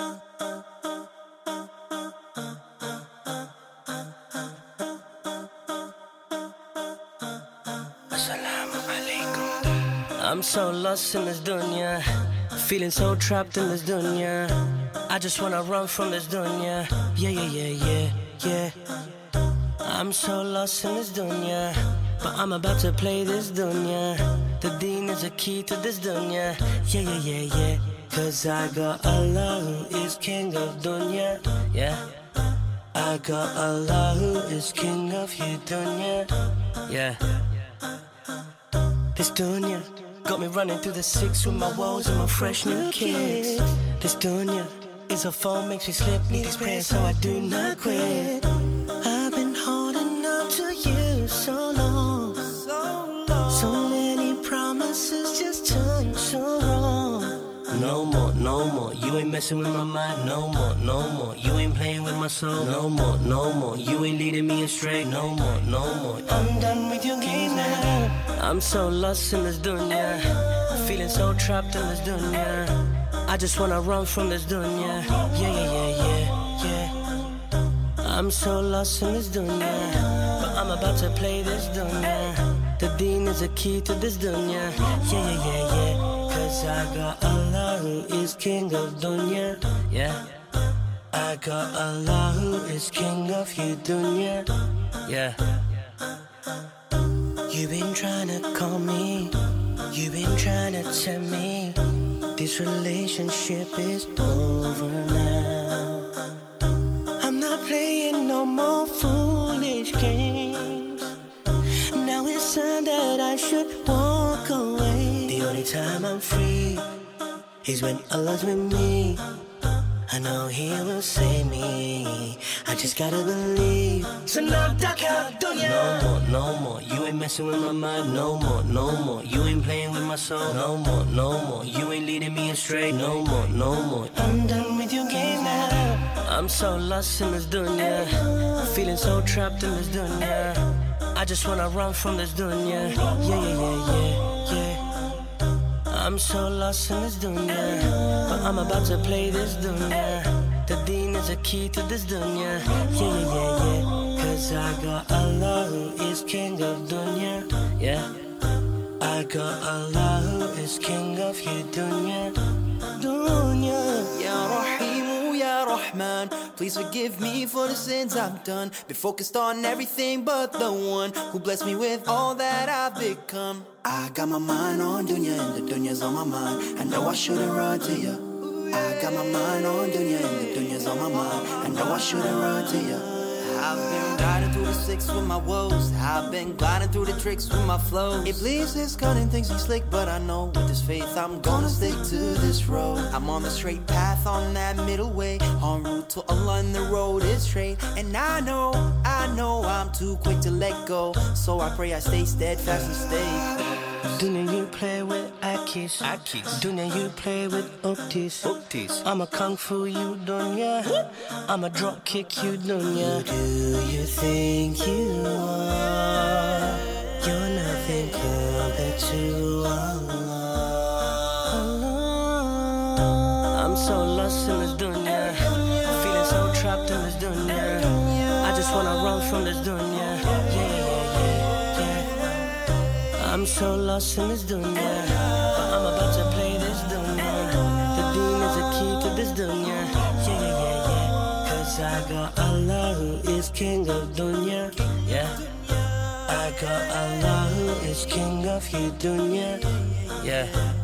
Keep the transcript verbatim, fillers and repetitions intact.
I'm so lost in this dunya, feeling so trapped in this dunya. I just wanna run from this dunya. Yeah, yeah, yeah, yeah, yeah. I'm so lost in this dunya, but I'm about to play this dunya. The deen is a key to this dunya. Yeah, yeah, yeah, yeah. Cause I got Allah who is king of dunya. Yeah. I got Allah who is king of you dunya. Yeah. This dunya got me running through the six with my woes and my fresh new kicks. This dunya is a phone, makes me slip, need these prayers so I do not quit. I've been holding on to you so long, so many promises just turned so wrong. No more, no more, you ain't messing with my mind. No more, no more, you ain't playing with my soul. No more, no more, you ain't leading me astray. No more, no more, I'm done with your games now. I'm so lost in this dunya, feeling so trapped in this dunya. I just wanna run from this dunya. Yeah, yeah, yeah, yeah, yeah. I'm so lost in this dunya, but I'm about to play this dunya. The deen is a key to this dunya. Yeah, yeah, yeah, yeah. Cause I got Allah who is king of dunya. Yeah. I got Allah who is king of you dunya. Yeah. You've been trying to call me, you've been trying to tell me this relationship is over now. I'm not playing no more foolish games. Now it's time that I should walk away. The only time I'm free is when Allah's with me. I know He will save me, I just gotta believe. So now duck out, dunya. No more, no more, you ain't messing with my mind. No more, no more, you ain't playing with my soul. No more, no more, you ain't leading me astray. No more, no more, I'm done with your games now. I'm so lost in this dunya, feeling so trapped in this dunya. I just wanna run from this dunya. Yeah, yeah, yeah, yeah, yeah. I'm so lost in this dunya, but I'm about to play this dunya. The deen is a key to this dunya. Yeah, yeah, yeah, yeah. Cause I got Allah who is king of dunya. Yeah. I got Allah who is king of you dunya. Dunya. Ya Rahim, Ya Rahman, please forgive me for the sins I've done. Been focused on everything but the one who blessed me with all that I've become. I got my mind on dunya and the dunya's on my mind. I know I shouldn't run to you. I got my mind on dunya and the dunya's on my mind. I know I shouldn't run to you. I've been riding through the six with my woes. I've been gliding through the tricks with my flows. Iblis is cunning, thinks he's slick, but I know with this faith I'm gonna stick to this road. I'm on the straight path, on that middle way, en route to Allah and the road is straight. And I know, I know I'm too quick to let go, so I pray I stay steadfast and stay. Dunya you play with Akis, Akis. Dunya you play with Uktis, Uktis. I'ma kung fu you dunya, I'ma drop kick you dunya. Who do you think you are? You're nothing compared to Allah. I'm so lost in this dunya, feeling so trapped in this dunya. I just wanna run from this dunya. Yeah, yeah, yeah, yeah. I'm so lost in this dunya, but I'm about to play this dunya. The deen is a key to this dunya. Yeah, yeah, yeah, yeah. Cause I got Allah who is king of dunya. Yeah. I got Allah who is king of you dunya. Yeah.